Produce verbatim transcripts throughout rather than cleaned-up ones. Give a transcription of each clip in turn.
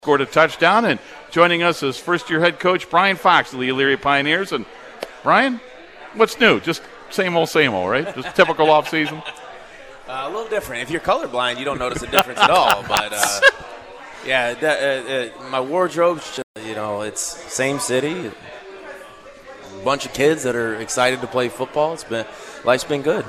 scored a touchdown, and joining us is first-year head coach Brian Fox of the Elyria Pioneers. And Brian, what's new? Just same old, same old, right? Just typical off-season? Uh, a little different. If you're colorblind, you don't notice a difference at all. But uh, yeah, that, uh, uh, my wardrobe's just, you know, it's same city, a bunch of kids that are excited to play football. It's been life's been good.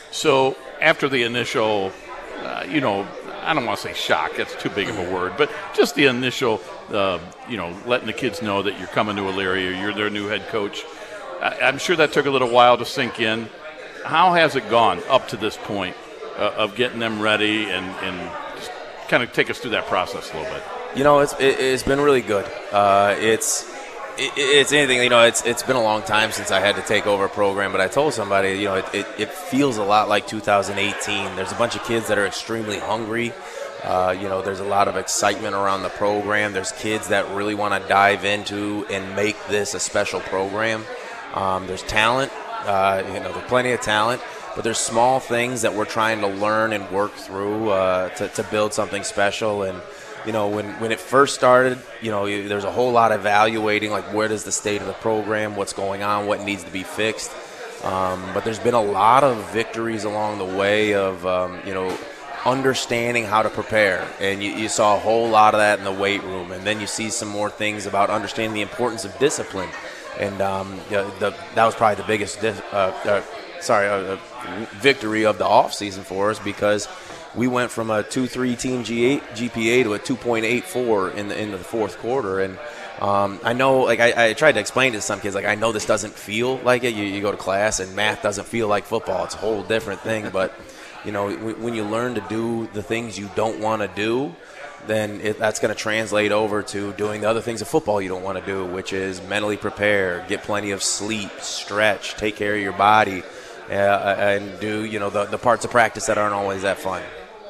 So after the initial, uh, you know, I don't want to say shock, that's too big of a word, but just the initial, uh, you know, letting the kids know that you're coming to Elyria, you're their new head coach. I, I'm sure that took a little while to sink in. How has it gone up to this point uh, of getting them ready, and, and just kind of take us through that process a little bit? You know, it's it, it's been really good. Uh, it's it, it's anything, you know, it's it's been a long time since I had to take over a program, but I told somebody, you know, it, it, it feels a lot like two thousand eighteen. There's a bunch of kids that are extremely hungry. Uh, you know, there's a lot of excitement around the program. There's kids that really want to dive into and make this a special program. Um, there's talent. Uh, you know, there's plenty of talent, but there's small things that we're trying to learn and work through uh, to, to build something special. And you know, when, when it first started, you know, you, there's a whole lot of evaluating, like where does the state of the program, what's going on, what needs to be fixed. Um, but there's been a lot of victories along the way of, um, you know, understanding how to prepare. And you, you saw a whole lot of that in the weight room. And then you see some more things about understanding the importance of discipline. And um, the, the, that was probably the biggest dif- uh, uh, sorry, uh, uh, victory of the offseason for us, because we went from a two three team G eight G P A to a two point eight four in the in the fourth quarter. And um, I know, like I, I tried to explain to some kids, like I know this doesn't feel like it. You, you go to class and math doesn't feel like football. It's a whole different thing. But you know, when you learn to do the things you don't want to do, then it, that's going to translate over to doing the other things of football you don't want to do, which is mentally prepare, get plenty of sleep, stretch, take care of your body, uh, and do, you know, the, the parts of practice that aren't always that fun.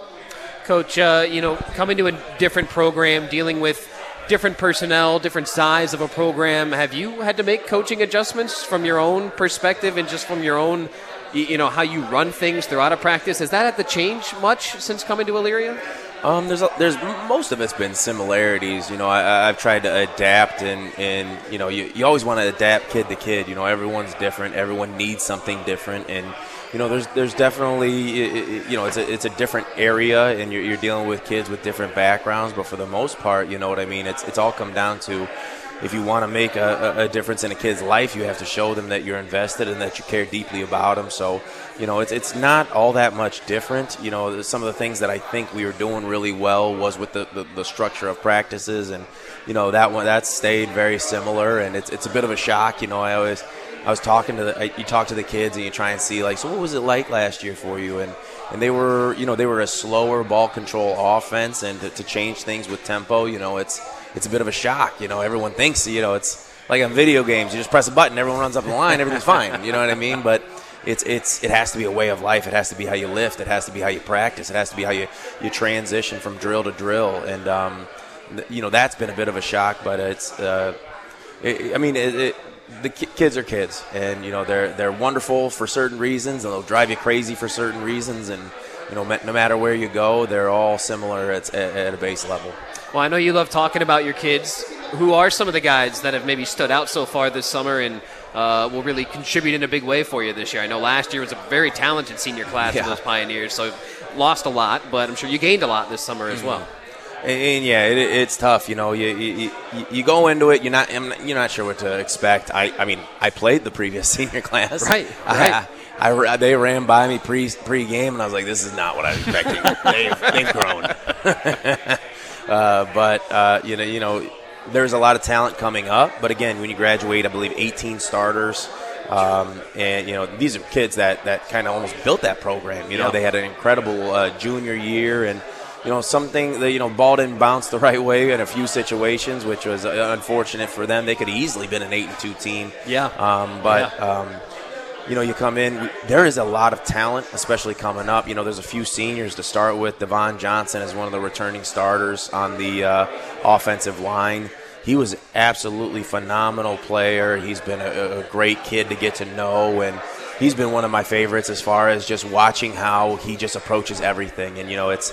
Coach, uh, you know, coming to a different program, dealing with different personnel, different size of a program, have you had to make coaching adjustments from your own perspective and just from your own, you know, how you run things throughout a practice? Has that had to change much since coming to Elyria? Um, there's a, there's most of it's been similarities. You know, I, I've tried to adapt, and, and you know, you, you always want to adapt kid to kid. You know, everyone's different. Everyone needs something different, and you know, there's there's definitely, you know, it's a it's a different area, and you're, you're dealing with kids with different backgrounds. But for the most part, you know what I mean. It's it's all come down to, if you want to make a, a difference in a kid's life, you have to show them that you're invested and that you care deeply about them. So, you know, it's it's not all that much different. You know, some of the things that I think we were doing really well was with the, the, the structure of practices, and you know, that one that stayed very similar. And it's it's a bit of a shock. You know, I always I was talking to the you talk to the kids and you try and see, like, so what was it like last year for you? And and they were, you know, they were a slower ball control offense, and to, to change things with tempo, you know, it's it's a bit of a shock. You know, everyone thinks, you know, it's like on video games, you just press a button, everyone runs up the line, everything's fine. You know what I mean? But it's it's it has to be a way of life. It has to be how you lift. It has to be how you practice. It has to be how you, you transition from drill to drill. And um, you know, that's been a bit of a shock. But it's uh, it, I mean, it, it, the kids are kids, and you know, they're they're wonderful for certain reasons, and they'll drive you crazy for certain reasons. And you know, no matter where you go, they're all similar at, at a base level. Well, I know you love talking about your kids. Who are some of the guys that have maybe stood out so far this summer and uh, will really contribute in a big way for you this year? I know last year was a very talented senior class yeah. for those Pioneers, so lost a lot, but I'm sure you gained a lot this summer as well. And, and yeah, it, it's tough. You know, you, you you go into it, you're not you're not sure what to expect. I I mean, I played the previous senior class. Right. Right. I, I, they ran by me pre pre game, and I was like, this is not what I was expecting. they've, they've grown. uh, but uh, you know, you know, there's a lot of talent coming up. But again, when you graduate, I believe eighteen starters. Um, and, you know, these are kids that, that kind of almost built that program. You know, yeah. They had an incredible uh, junior year, and, you know, something that, you know, ball didn't bounce the right way in a few situations, which was uh, unfortunate for them. They could have easily been an eight and two team. Yeah. Um, but, yeah. Um, you know, you come in, there is a lot of talent, especially coming up. You know, there's a few seniors to start with. Devon Johnson is one of the returning starters on the uh, offensive line. He was an absolutely phenomenal player. He's been a, a great kid to get to know, and he's been one of my favorites as far as just watching how he just approaches everything. And, you know, it's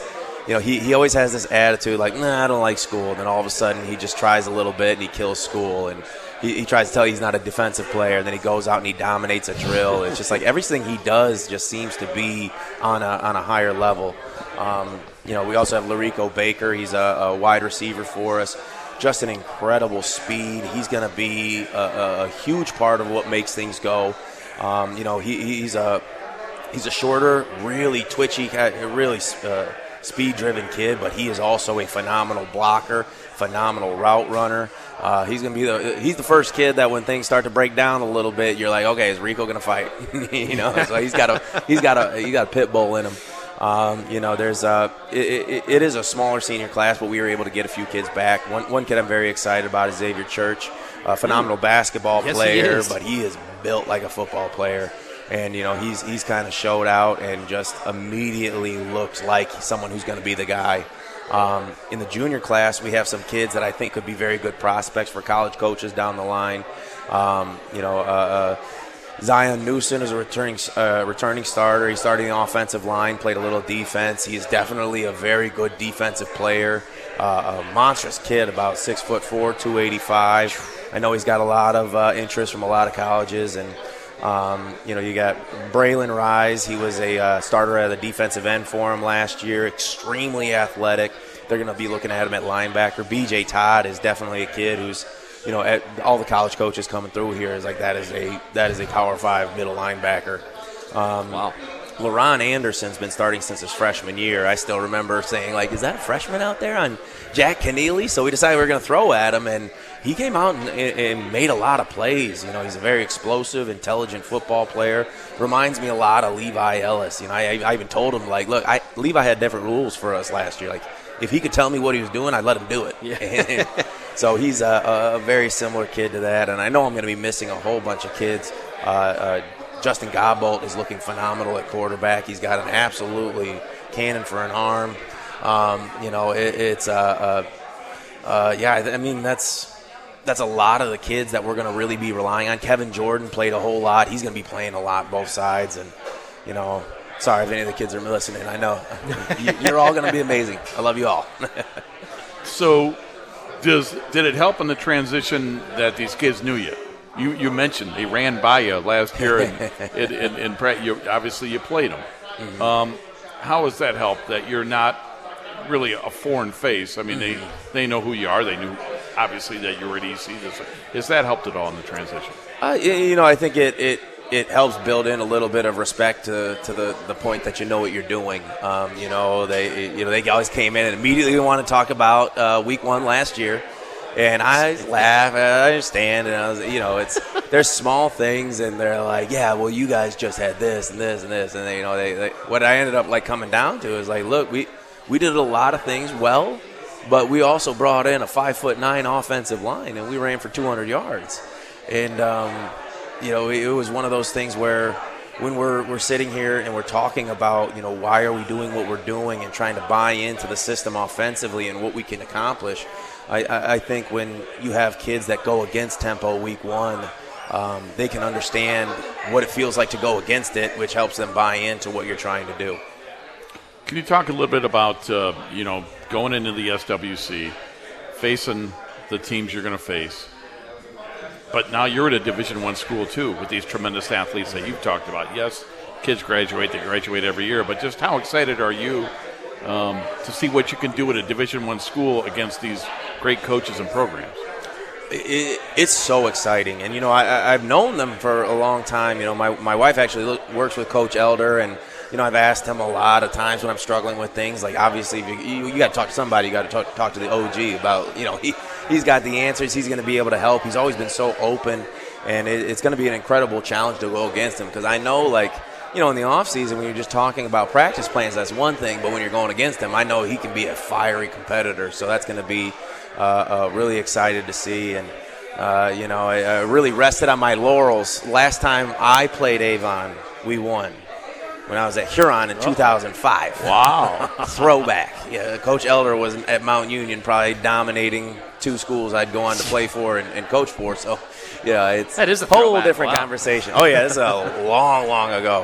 you know, he, he always has this attitude like, nah, I don't like school. And then all of a sudden he just tries a little bit and he kills school. And he, he tries to tell you he's not a defensive player. And then he goes out and he dominates a drill. It's just like everything he does just seems to be on a, on a higher level. Um, you know, we also have Larico Baker. He's a, a wide receiver for us. Just an incredible speed. He's going to be a, a, a huge part of what makes things go. Um, you know, he, he's a he's a shorter, really twitchy, really uh, speed-driven kid, but he is also a phenomenal blocker, phenomenal route runner. Uh, he's gonna be the he's the first kid that when things start to break down a little bit, you're like, okay, is Rico gonna fight? you know, so he's got a he's got a he got a pit bull in him. Um, you know, there's a it, it, it is a smaller senior class, but we were able to get a few kids back. One one kid I'm very excited about is Xavier Church, a phenomenal basketball yes, player, he but he is built like a football player. And, you know, he's he's kind of showed out and just immediately looks like someone who's going to be the guy. Um, in the junior class, we have some kids that I think could be very good prospects for college coaches down the line. Um, you know, uh, uh, Zion Newsom is a returning uh, returning starter. He's starting the offensive line, played a little defense. He is definitely a very good defensive player. Uh, a monstrous kid, about six foot four, two eighty-five. I know he's got a lot of uh, interest from a lot of colleges. And Um, you know, you got Braylon Rise. He was a uh, starter at the defensive end for him last year. Extremely athletic. They're going to be looking at him at linebacker. B J Todd is definitely a kid who's, you know, at all the college coaches coming through here is like that is a that is a Power Five middle linebacker. Um, wow. LaRon Anderson's been starting since his freshman year. I still remember saying, like, is that a freshman out there on Jack Keneally? So we decided we were going to throw at him, and he came out and, and made a lot of plays. You know, he's a very explosive, intelligent football player. Reminds me a lot of Levi Ellis. You know, I, I even told him, like, look, I, Levi had different rules for us last year. Like, if he could tell me what he was doing, I'd let him do it. Yeah. So he's a, a very similar kid to that, and I know I'm going to be missing a whole bunch of kids. Uh, uh, Justin Godbolt is looking phenomenal at quarterback. He's got an absolutely cannon for an arm. Um, you know, it, it's, uh, uh, uh, yeah, I mean, that's that's a lot of the kids that we're going to really be relying on. Kevin Jordan played a whole lot. He's going to be playing a lot both sides. And, you know, sorry if any of the kids are listening. I know. You're all going to be amazing. I love you all. So does did it help in the transition that these kids knew you? You you mentioned they ran by you last year, and, and, and, and pre- you, obviously you played them. Mm-hmm. Um, how has that helped that you're not really a foreign face? I mean, mm-hmm. they, they know who you are. They knew, obviously, that you were at E C. Has that helped at all in the transition? Uh, you know, I think it, it, it helps build in a little bit of respect to, to the, the point that you know what you're doing. Um, you know, they you know they always came in and immediately want to talk about uh, week one last year. And I laugh, and I understand, and I was, you know, it's there's small things, and they're like, yeah, well, you guys just had this and this and this, and they, you know, they, they what I ended up like coming down to is like, look, we we did a lot of things well, but we also brought in a five foot nine offensive line, and we ran for two hundred yards, and um, you know, it, it was one of those things where when we're we're sitting here and we're talking about, you know, why are we doing what we're doing and trying to buy into the system offensively and what we can accomplish. I, I think when you have kids that go against tempo week one, um, they can understand what it feels like to go against it, which helps them buy into what you're trying to do. Can you talk a little bit about, uh, you know, going into the S W C, facing the teams you're going to face, but now you're at a Division One school too with these tremendous athletes that you've talked about. Yes, kids graduate, they graduate every year, but just how excited are you um, to see what you can do at a Division One school against these great coaches and programs? It, it's so exciting, and you know I, I've known them for a long time. You know, my my wife actually look, works with Coach Elder, and you know I've asked him a lot of times when I'm struggling with things. Like obviously, if you you, you got to talk to somebody. You got to talk talk to the O G about, you know, he he's got the answers. He's going to be able to help. He's always been so open, and it, it's going to be an incredible challenge to go against him, because I know, like, you know, in the offseason, when you're just talking about practice plans, that's one thing. But when you're going against him, I know he can be a fiery competitor. So that's going to be uh, uh, really excited to see. And, uh, you know, I, I really rested on my laurels. Last time I played Avon, we won when I was at Huron in two thousand five. Wow. Throwback. Yeah, Coach Elder was at Mount Union, probably dominating two schools I'd go on to play for and, and coach for. So, yeah, it's that is a whole throwback. different Wow. conversation. Oh, yeah, it's a long, long ago.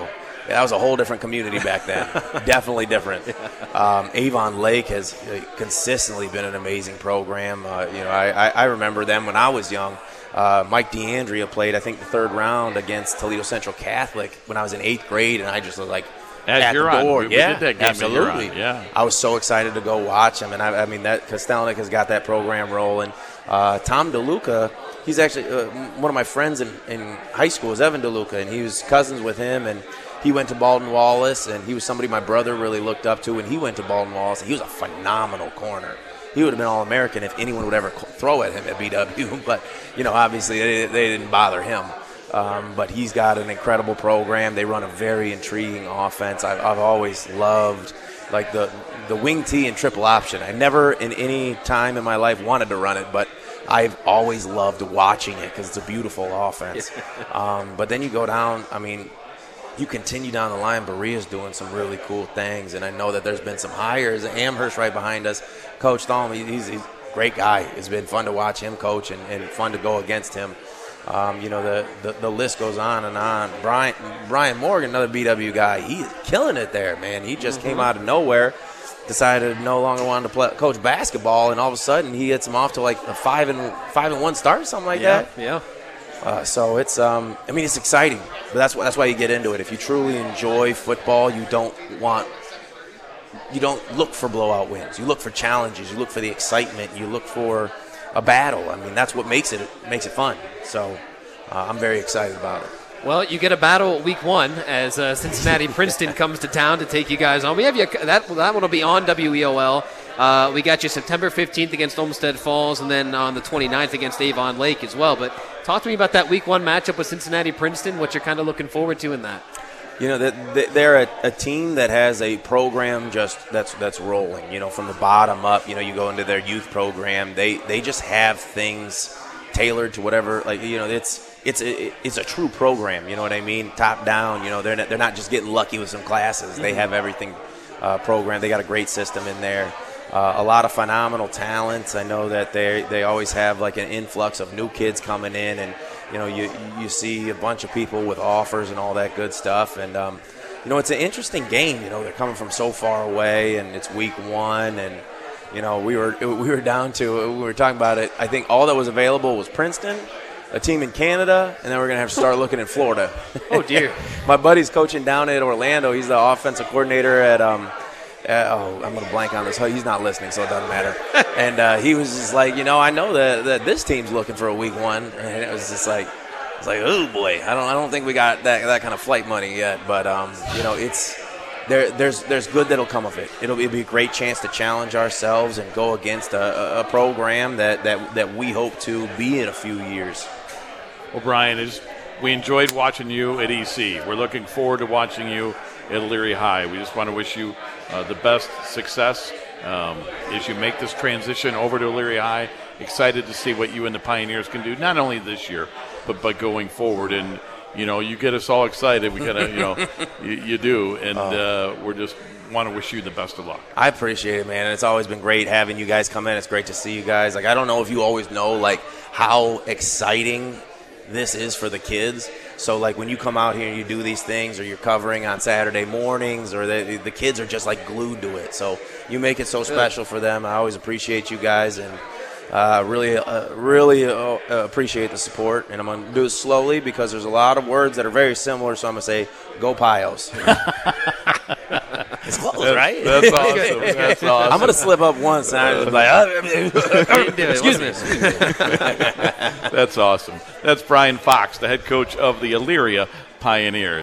that was a whole different community back then. Definitely different. Um, Avon Lake has consistently been an amazing program. Uh, you know, I, I remember them when I was young. Uh, Mike DeAndrea played, I think, the third round against Toledo Central Catholic when I was in eighth grade, and I just was like, At, at Huron. the door. We, we yeah, did that game absolutely. at Huron. Yeah. I was so excited to go watch him, and I, I mean, that Kostelnik has got that program rolling. Uh, Tom DeLuca, he's actually uh, one of my friends in, in high school is Evan DeLuca, and he was cousins with him, and he went to Baldwin Wallace, and he was somebody my brother really looked up to, and he went to Baldwin Wallace, and he was a phenomenal corner. He would have been All-American if anyone would ever throw at him at B W, but, you know, obviously they, they didn't bother him. Um, but he's got an incredible program. They run a very intriguing offense. I've, I've always loved, like, the, the wing tee and triple option. I never in any time in my life wanted to run it, but I've always loved watching it because it's a beautiful offense. um, but then you go down, I mean, you continue down the line, Berea's doing some really cool things, and I know that there's been some hires. Amherst right behind us, Coach Thalm, he's, he's a great guy. It's been fun to watch him coach and, and fun to go against him. Um, you know, the, the the list goes on and on. Brian Brian Morgan, another B W guy, he's killing it there, man. He just mm-hmm. came out of nowhere, decided no longer wanted to play, coach basketball, and all of a sudden he gets him off to like a five and five and one start, something like yeah, that. Yeah. Uh, so it's, um, I mean, it's exciting, but that's that's why you get into it. If you truly enjoy football, you don't want, you don't look for blowout wins. You look for challenges. You look for the excitement. You look for a battle. I mean, that's what makes it makes it fun. So uh, I'm very excited about it. Well, you get a battle week one as uh, Cincinnati Princeton comes to town to take you guys on. We have you that that one will be on W E O L. Uh, we got you September fifteenth against Olmsted Falls, and then on the twenty-ninth against Avon Lake as well. But talk to me about that week one matchup with Cincinnati Princeton. What you're kind of looking forward to in that? You know, they're a, a team that has a program just that's that's rolling. You know, from the bottom up. You know, you go into their youth program. They they just have things tailored to whatever. Like, you know, it's it's a, it's a true program. You know what I mean? Top down. You know, they're not, they're not just getting lucky with some classes. They have everything uh, programmed. They got a great system in there. Uh, a lot of phenomenal talents. I know that they they always have like an influx of new kids coming in, and you know you you see a bunch of people with offers and all that good stuff. And um, you know it's an interesting game. You know they're coming from so far away, and it's week one, and you know we were we were down to we were talking about it. I think all that was available was Princeton, a team in Canada, and then we're gonna have to start looking in Florida. Oh dear! My buddy's coaching down at Orlando. He's the offensive coordinator at. Um, Uh, oh, I'm going to blank on this. He's not listening, so it doesn't matter. And uh, he was just like, you know, I know that, that this team's looking for a week one, and it was just like, it's like, oh boy, I don't, I don't think we got that that kind of flight money yet. But um, you know, it's there. There's there's good that'll come of it. It'll, it'll be a great chance to challenge ourselves and go against a, a program that, that that we hope to be in a few years. Well, Brian, is we enjoyed watching you at E C. We're looking forward to watching you at Elyria High. We just want to wish you uh, the best success um, as you make this transition over to Elyria High. Excited to see what you and the Pioneers can do, not only this year, but but going forward. And you know, you get us all excited. We gotta, you know, you, you do, and uh, we're just want to wish you the best of luck. I appreciate it, man. It's always been great having you guys come in. It's great to see you guys. Like, I don't know if you always know like how exciting this is for the kids. So, like, when you come out here and you do these things, or you're covering on Saturday mornings, or the, the kids are just, like, glued to it. So you make it so special for them. I always appreciate you guys, and uh, really, uh, really uh, appreciate the support. And I'm going to do it slowly because there's a lot of words that are very similar, so I'm going to say, go Pios. It's close, that's, right? That's awesome. That's awesome. I'm going to slip up once, and I'm just like, oh, excuse me. That's awesome. That's Brian Fox, the head coach of the Elyria Pioneers.